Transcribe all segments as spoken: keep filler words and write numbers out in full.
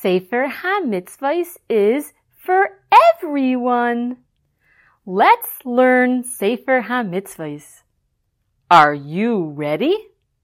Sefer HaMitzvahs is for everyone. Let's learn Sefer HaMitzvahs. Are you ready?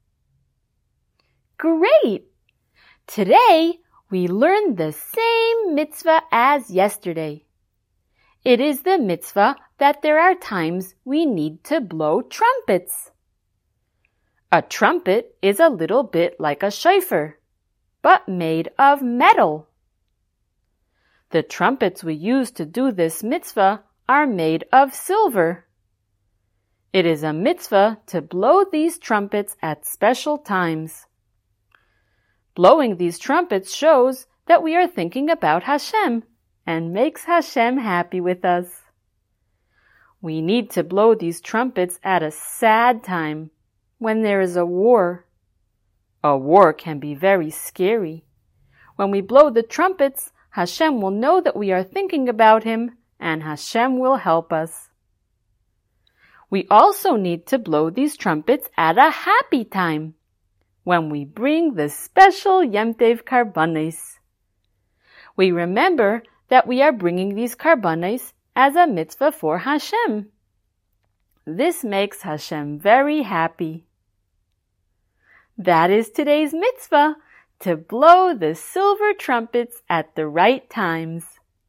Great! Today we learn the same mitzvah as yesterday. It is the mitzvah that there are times we need to blow trumpets. A trumpet is a little bit like a shofar, but made of metal. The trumpets we use to do this mitzvah are made of silver. It is a mitzvah to blow these trumpets at special times. Blowing these trumpets shows that we are thinking about Hashem and makes Hashem happy with us. We need to blow these trumpets at a sad time, when there is a war. A war can be very scary. When we blow the trumpets, Hashem will know that we are thinking about Him, and Hashem will help us. We also need to blow these trumpets at a happy time, when we bring the special Yom Tov Karbanos. We remember that we are bringing these Karbanos as a mitzvah for Hashem. This makes Hashem very happy. That is today's mitzvah, to blow the silver trumpets at the right times.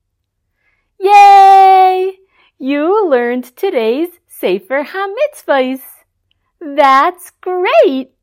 Yay! You learned today's Sefer HaMitzvahs. That's great!